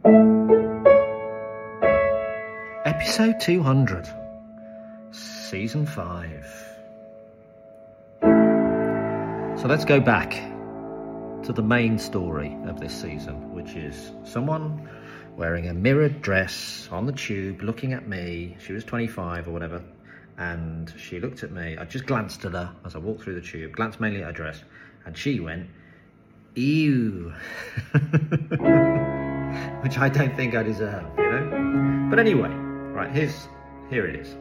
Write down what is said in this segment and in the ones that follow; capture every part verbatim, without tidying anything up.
Episode two hundred, Season five. So let's go back to the main story of this season, which is someone wearing a mirrored dress on the tube, looking at me. She was twenty-five or whatever, and she looked at me. I just glanced at her as I walked through the tube, glanced mainly at her dress, and she went, ew. Which I don't think I deserve, you know? But anyway, right, here's, here it is.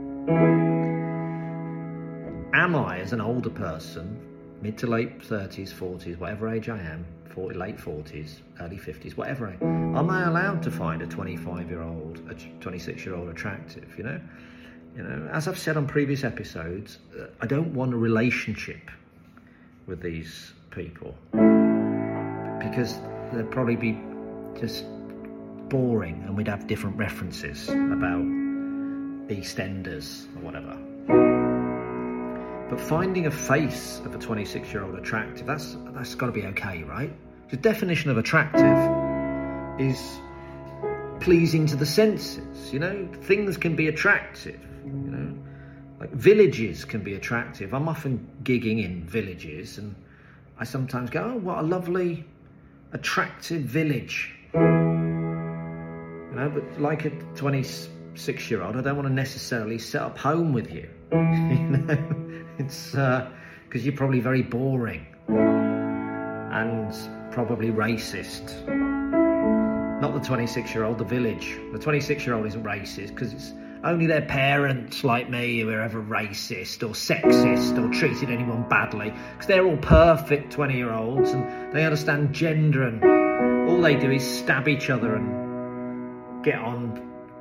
Am I, as an older person, mid to late thirties, forties, whatever age I am, forty, late forties, early fifties, whatever I am, am I allowed to find a twenty-five-year-old, a twenty-six-year-old attractive, you know? You know, as I've said on previous episodes, I don't want a relationship with these people because they'd probably be just boring and we'd have different references about EastEnders or whatever. But finding a face of a twenty-six-year-old attractive, that's that's got to be okay, right? The definition of attractive is pleasing to the senses, you know? Things can be attractive, you know? Like villages can be attractive. I'm often gigging in villages and I sometimes go, oh, what a lovely, attractive village. You know, but like a twenty-six-year-old, I don't want to necessarily set up home with you, you know? It's because uh, you're probably very boring and probably racist. Not the twenty-six-year-old, the village. The twenty-six-year-old isn't racist because it's only their parents like me who are ever racist or sexist or treated anyone badly, because they're all perfect twenty-year-olds and they understand gender and all they do is stab each other and get on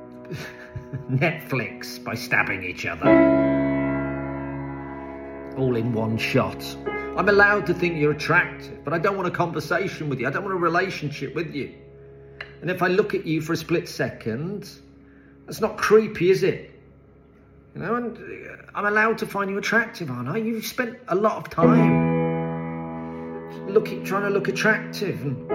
Netflix by stabbing each other. All in one shot. I'm allowed to think you're attractive, but I don't want a conversation with you. I don't want a relationship with you. And if I look at you for a split second, that's not creepy, is it? You know, and I'm allowed to find you attractive, aren't I? You've spent a lot of time looking, trying to look attractive, and,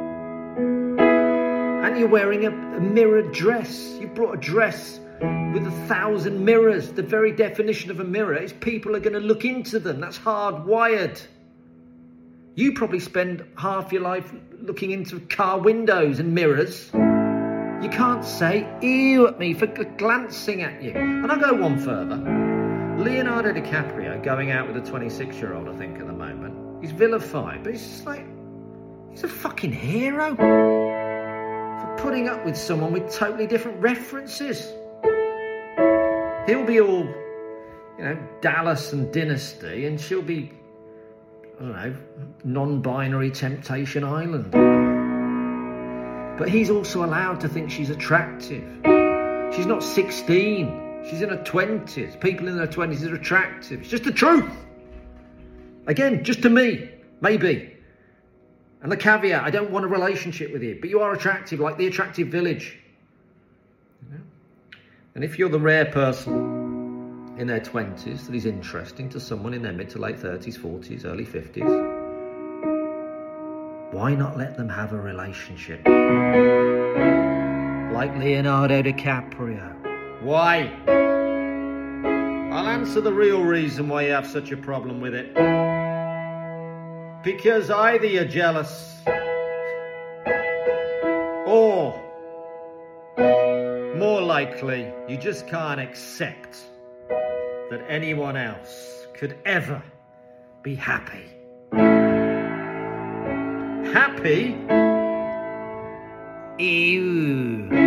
and you're wearing a, a mirrored dress. You brought a dress with a thousand mirrors. The very definition of a mirror is people are going to look into them. That's hardwired. You probably spend half your life looking into car windows and mirrors. You can't say ew at me for glancing at you. And I'll go one further. Leonardo DiCaprio going out with a twenty-six-year-old, I think, at the moment. He's vilified, but he's just like, he's a fucking hero for putting up with someone with totally different references. He'll be all, you know, Dallas and Dynasty, and she'll be, I don't know, non-binary Temptation Island. But he's also allowed to think she's attractive. She's not sixteen. She's in her twenties. People in their twenties are attractive. It's just the truth. Again, just to me, maybe. And the caveat, I don't want a relationship with you, but you are attractive, like the attractive village. You know? And if you're the rare person in their twenties that is interesting to someone in their mid to late thirties, forties, early fifties, why not let them have a relationship? Like Leonardo DiCaprio. Why? I'll answer the real reason why you have such a problem with it. Because either you're jealous or, more likely, you just can't accept that anyone else could ever be happy. Happy? Ew.